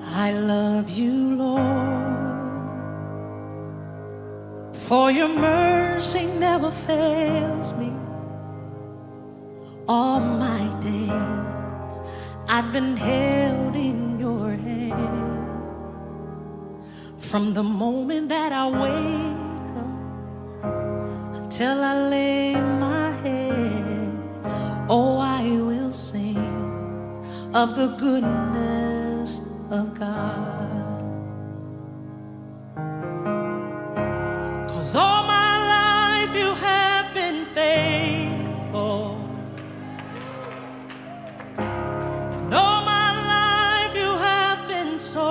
I love you, Lord, for your mercy never fails me. All my days I've been held in your hand. From the moment that I wake up until I lay my head, oh, I will sing of the goodness of God. 'Cause all my life you have been faithful, and all my life you have been so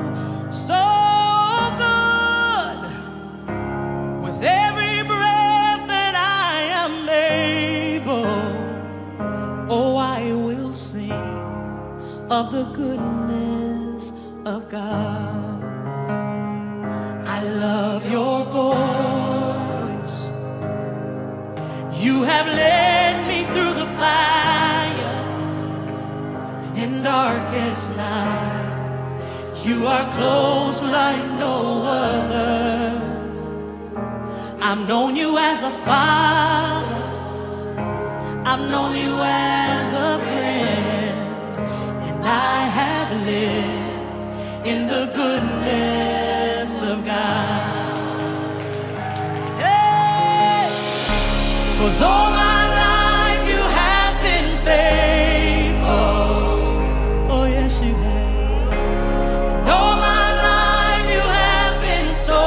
good. With every breath that I am able, oh, I will sing of the goodness of God. I love your voice. You have led me through the fire, and in darkest night, you are close like no other. I've known you as a father, I've known you as a friend, and I have lived in the goodness of God. Hey! 'Cause all my life you have been faithful. Oh yes, you have. And all my life you have been so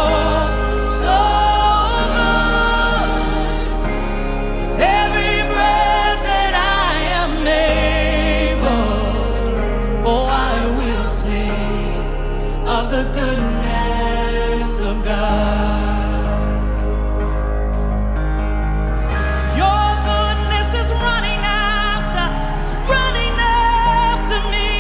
good. With every breath that I am able, oh, I will sing of the goodness of God. Your goodness is running after, it's running after me.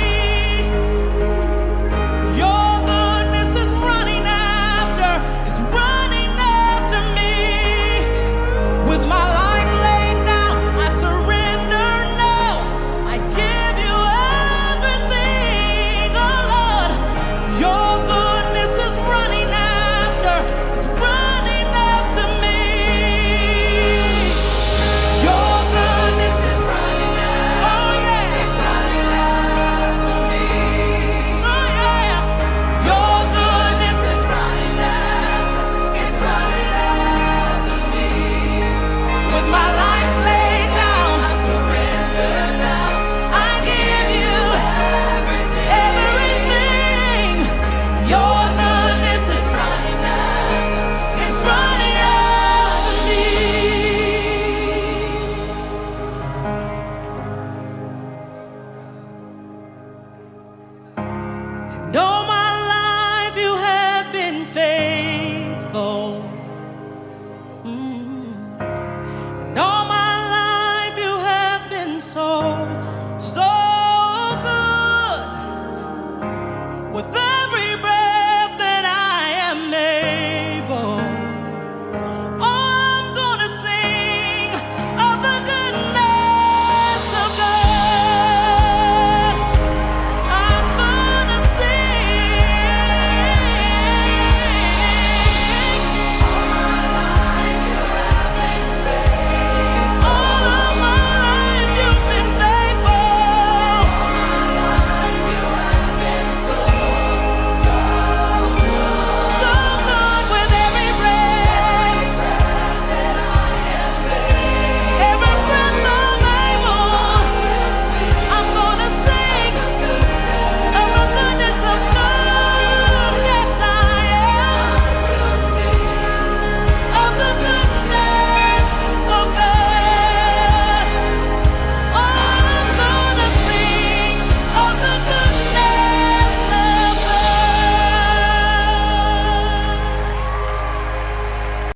Your goodness is running after, it's running after me. With my life laid down, I surrender now. I give you everything, oh Lord. Your goodness is running after, it's running after me. Your goodness is running after, oh yeah, it's running after me. Oh yeah, your goodness is running after, it's running after me. With my life laid down, I surrender now. I give you everything. Your goodness is running after, it's running after me. And all